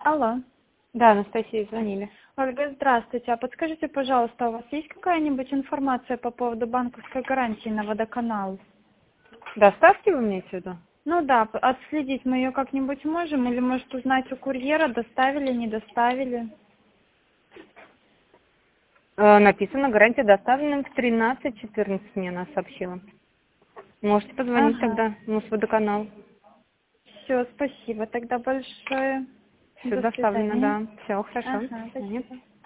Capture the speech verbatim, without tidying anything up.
Алло. Да, Анастасия, звонили. Ольга, здравствуйте. А подскажите, пожалуйста, у вас есть какая-нибудь информация по поводу банковской гарантии на водоканал? Доставки вы имеете в виду? Ну да, п- отследить мы ее как-нибудь можем? Или, может, узнать у курьера, доставили, не доставили? Э, написано, гарантия доставлена в тринадцать четырнадцать, мне она сообщила. Можете позвонить Ага. тогда, ну, с водоканал. Все, спасибо тогда большое. Все До доставлено, свидания. да. Все, хорошо. До Ага, свидания. спасибо.